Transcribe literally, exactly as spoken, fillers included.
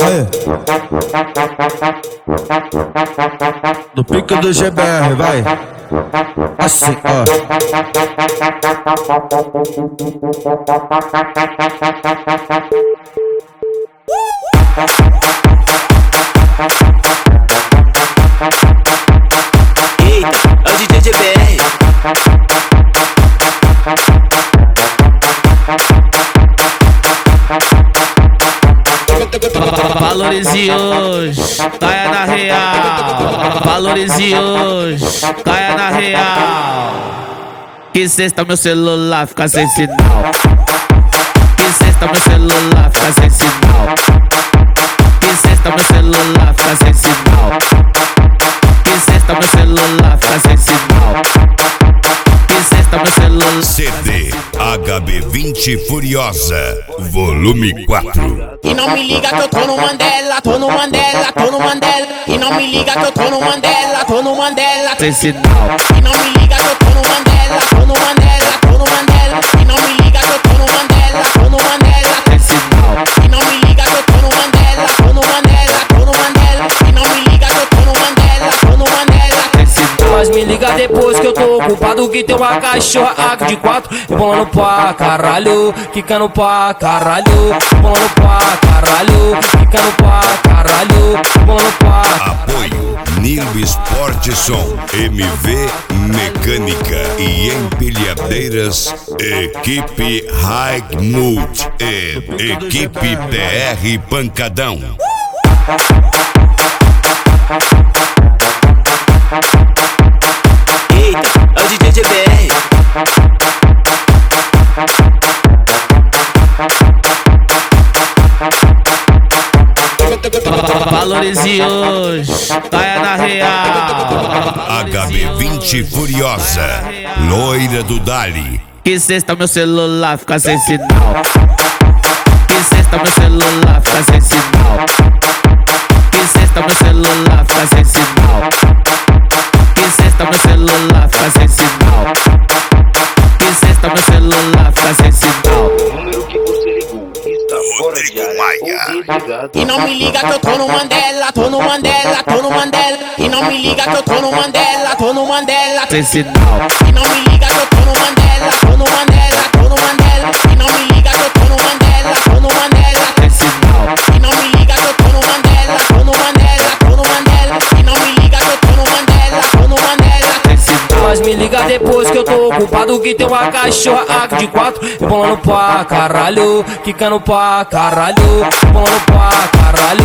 Aí. No pique do G B R, vai. Assim, ó. Eita, é o D J G B R. Valorize hoje, caia na real. Valorize hoje, caia na real. Que sexta meu celular fica sem sinal. Que sexta meu celular fica sem sinal. Que sexta meu celular fica sem sinal. Que sexta meu celular fica sem sinal. Que sexta meu celular. C D H B vinte Furiosa, volume quatro. E não me liga que eu tô no Mandela, tô no Mandela, tô no Mandela. E não me liga que eu tô no Mandela, tô no Mandela. Sem sinal. E não me liga que eu tô no Mandela, tô no Mandela, tô no Mandela. E não me liga que eu tô no Mandela, tô no Mandela. Sem sinal. E não me liga que eu tô no Mandela, tô no Mandela, tô no Mandela. E não me liga que eu tô no Mandela, tô no Mandela. Sem sinal. Mas me liga depois que eu tô ocupado, que tem uma cachorra aqui de quatro, rebolando pra caralho, quicando pra caralho, rebolando pra caralho, quicando pra caralho, rebolando pra Apoio Nilo Esporte Som, M V Mecânica e Empilhadeiras, Equipe High Mood e Equipe P R Pancadão. Eita, é o D J G B R. Valorize hoje, caia na real. H B vinte Furiosa, loira do Dali. Que sexta meu celular fica sem sinal. Que sexta meu celular fica sem sinal. Que sexta meu celular fica sem sinal. Que sexta meu celular fica sem sinal. Que sexta meu celular fica sem sinal. Número que você ligou está fora de área ou desligado. E não me liga que eu tô no Mandela, tô no Mandela, tô no Mandela. E não me liga que eu tô no Mandela, tô no Mandela. Sem sinal. E não me liga que eu tô no Mandela, tô no Mandela, tô no Mandela. E não me liga que eu tô no Mandela, tô no Mandela. Sem sinal. E não me liga que eu tô no Mandela, tô no Mandela, tô no Mandela. E não me liga que eu tô no Mandela, tô no Mandela. Sem sinal. Mas me liga depois que eu tô ocupado, que tem uma cachorra aqui de quatro, rebolando pra caralho, quicando pra caralho, rebolando pra caralho.